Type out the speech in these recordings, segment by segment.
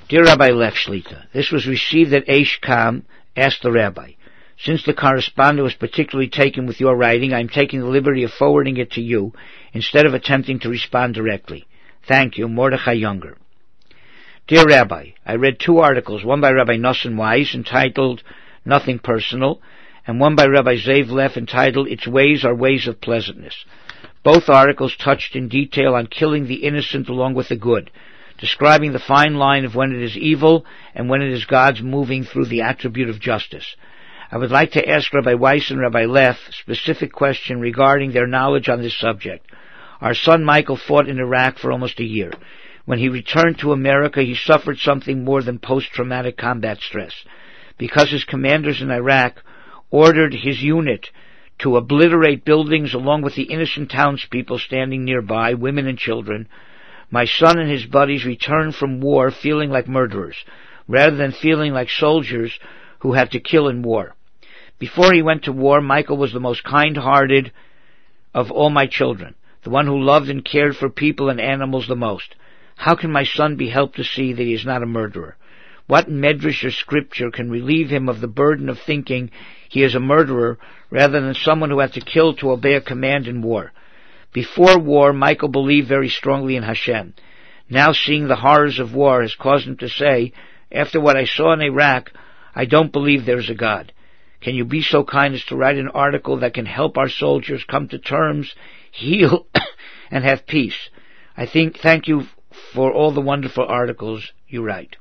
Dear Rabbi Lev Shlita, this was received at Eish Kam. Asked the rabbi, since the correspondent was particularly taken with your writing, I am taking the liberty of forwarding it to you instead of attempting to respond directly. Thank you, Mordechai Younger. Dear Rabbi, I read 2 articles, one by Rabbi Nosson Weiss entitled Nothing Personal, and one by Rabbi Zev Leff entitled Its Ways Are Ways of Pleasantness. Both articles touched in detail on killing the innocent along with the good, describing the fine line of when it is evil and when it is God's moving through the attribute of justice. I would like to ask Rabbi Weiss and Rabbi Leff a specific question regarding their knowledge on this subject. Our son Michael fought in Iraq for almost a year. When he returned to America, he suffered something more than post-traumatic combat stress. Because his commanders in Iraq ordered his unit to obliterate buildings along with the innocent townspeople standing nearby, women and children, my son and his buddies returned from war feeling like murderers, rather than feeling like soldiers who had to kill in war. Before he went to war, Michael was the most kind-hearted of all my children, the one who loved and cared for people and animals the most. How can my son be helped to see that he is not a murderer? What medrash or scripture can relieve him of the burden of thinking he is a murderer rather than someone who had to kill to obey a command in war? Before war, Michael believed very strongly in Hashem. Now seeing the horrors of war has caused him to say, after what I saw in Iraq, I don't believe there is a God. Can you be so kind as to write an article that can help our soldiers come to terms, heal, and have peace? Thank you for all the wonderful articles you write.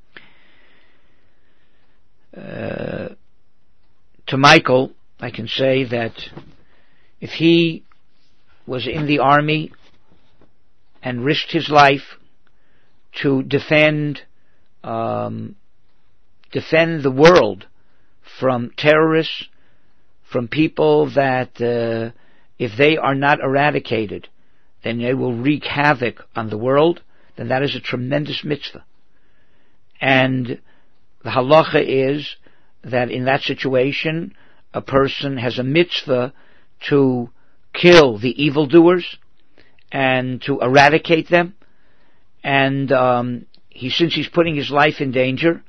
To Michael, I can say that if he was in the army and risked his life to defend the world from terrorists, from people that if they are not eradicated, then they will wreak havoc on the world, then that is a tremendous mitzvah. And the halacha is that in that situation, a person has a mitzvah to kill the evildoers and to eradicate them. And since he's putting his life in danger,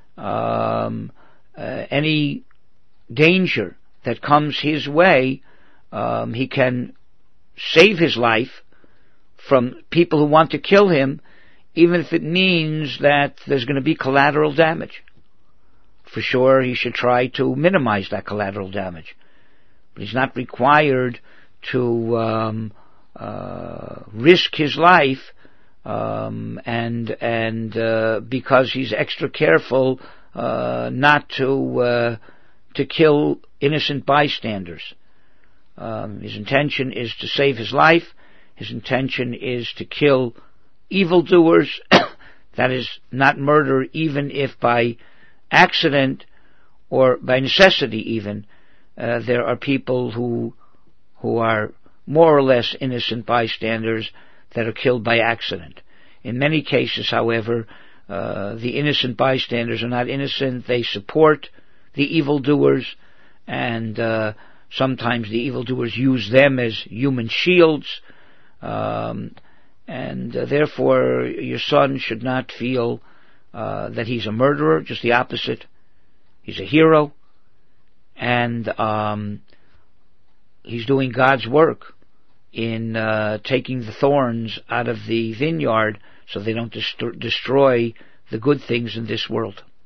any danger that comes his way, he can save his life from people who want to kill him, even if it means that there's going to be collateral damage. For sure, he should try to minimize that collateral damage. But he's not required to risk his life and because he's extra careful not to kill innocent bystanders. His intention is to save his life. His intention is to kill evildoers. That is not murder, even if by accident or by necessity even there are people who are more or less innocent bystanders that are killed by accident. In many cases, however, the innocent bystanders are not innocent. They support the evildoers, and sometimes the evildoers use them as human shields, and therefore your son should not feel that he's a murderer, just the opposite. He's a hero, and he's doing God's work in taking the thorns out of the vineyard so they don't destroy the good things in this world.